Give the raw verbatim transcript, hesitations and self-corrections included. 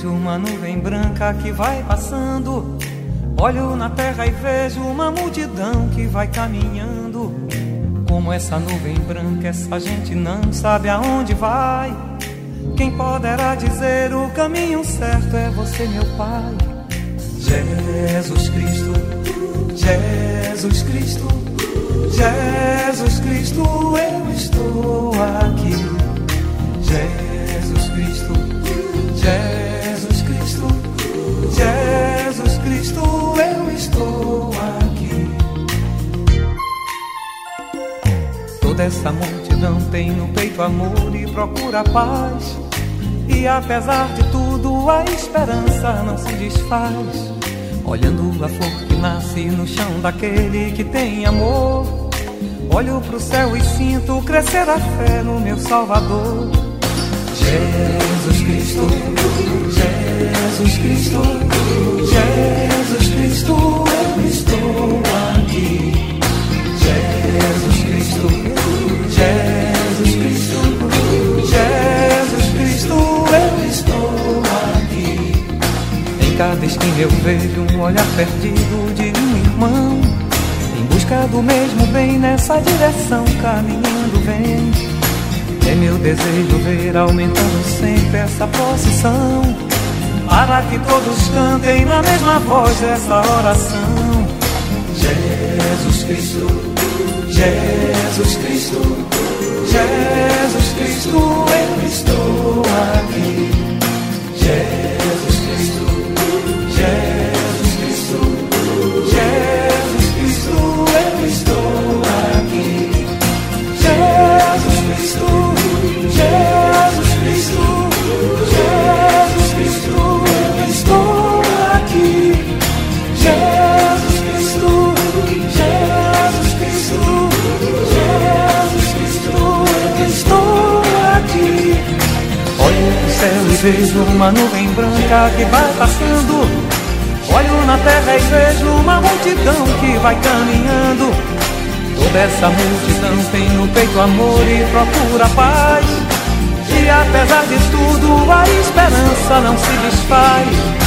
vejo uma nuvem branca que vai passando. Olho na terra e vejo uma multidão que vai caminhando. Como essa nuvem branca, essa gente não sabe aonde vai. Quem poderá dizer o caminho certo é você, meu Pai. Jesus Cristo, Jesus Cristo, Jesus Cristo, eu estou aqui. Jesus Cristo, Jesus Cristo, Jesus Cristo, eu estou aqui. Toda essa multidão tem no peito amor e procura paz. E apesar de tudo a esperança não se desfaz. Olhando a flor que nasce no chão daquele que tem amor, olho pro céu e sinto crescer a fé no meu Salvador. Jesus Cristo, Jesus Cristo, Jesus Cristo, eu estou aqui. Jesus Cristo, Jesus Cristo, Jesus Cristo, eu estou aqui. Em cada esquina eu vejo um olhar perdido de um irmão, em busca do mesmo bem, nessa direção caminhando vem. É meu desejo ver aumentando sempre essa procissão, para que todos cantem na mesma voz essa oração. Jesus Cristo, Jesus Cristo, Jesus Cristo, eu estou aqui. Jesus Cristo, Jesus Cristo, Jesus Cristo, eu estou aqui. Jesus Cristo, Jesus Cristo, Jesus Cristo, eu estou aqui. Jesus Cristo, Jesus Cristo, Jesus Cristo, eu estou aqui. Olho no céu e vejo uma nuvem branca que vai passando. Olho na terra e vejo uma multidão que vai caminhando. Toda essa multidão tem no peito amor e procura paz. E apesar de tudo a esperança não se desfaz.